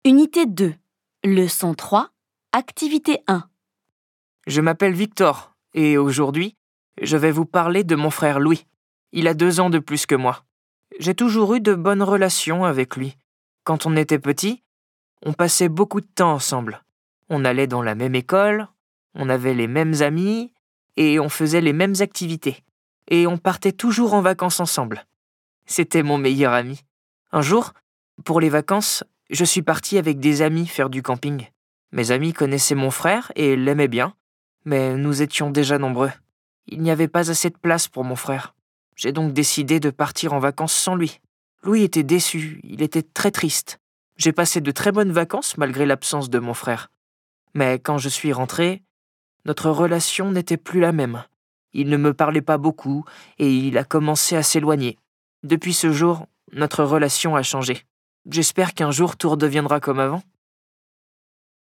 Unité 2, leçon 3, activité 1. Je m'appelle Victor et aujourd'hui, je vais vous parler de mon frère Louis. Il a 2 ans de plus que moi. J'ai toujours eu de bonnes relations avec lui. Quand on était petit, on passait beaucoup de temps ensemble. On allait dans la même école, on avait les mêmes amis et on faisait les mêmes activités. Et on partait toujours en vacances ensemble. C'était mon meilleur ami. Un jour, pour les vacances, je suis parti avec des amis faire du camping. Mes amis connaissaient mon frère et l'aimaient bien, mais nous étions déjà nombreux. Il n'y avait pas assez de place pour mon frère. J'ai donc décidé de partir en vacances sans lui. Louis était déçu, il était très triste. J'ai passé de très bonnes vacances malgré l'absence de mon frère. Mais quand je suis rentré, notre relation n'était plus la même. Il ne me parlait pas beaucoup et il a commencé à s'éloigner. Depuis ce jour, notre relation a changé. J'espère qu'un jour tout redeviendra comme avant.